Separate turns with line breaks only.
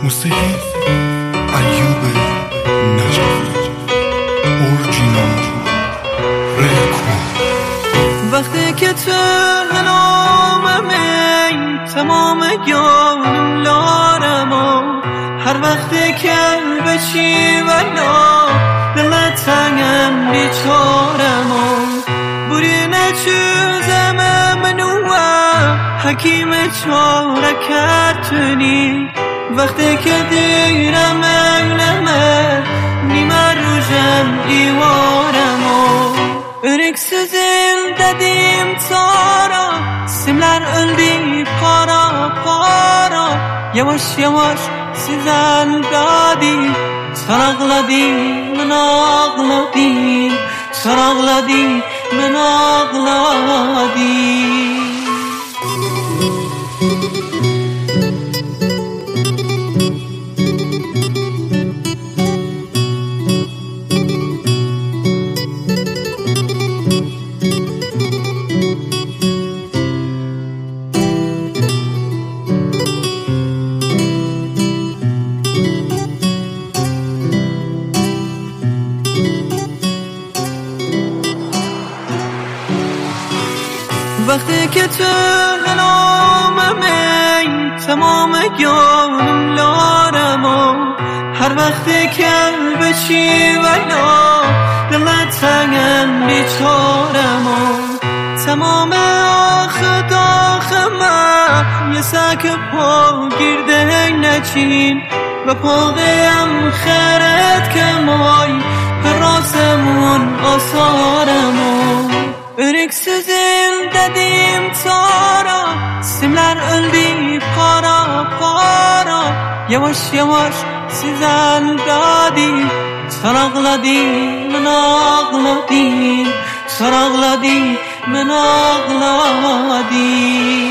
موسیقی ایوب نجفی اورجینال رکورد.
وقتی که تو هناممی تمام گیانم لارم و هر وقتی که بچی ولا دلت تنگم بیچارم و بوری نچوزم منوه حکیم چاره کرتونی وقتی که دیرم اولمه نیمه روژم دیوارم و örüksüzüm dedim tara simler öldü para para yavaş yavaş sizden dadi sarıkladı men ağladı sarıkladı men ağladı. وقتی که تو هناممی تمام گیانم لارم و هر وقتی که بچی ولا دلت تنگم بیچارم و تمام آخ داخمه یه سک پا گیرده نچین و پاقیم خیرت که مای پراسمون آثارم و örüksüzüm dedim tara simler öldü para para yavaş yavaş sizden dadi sarıkladı men ağladı sarıkladı men ağladı.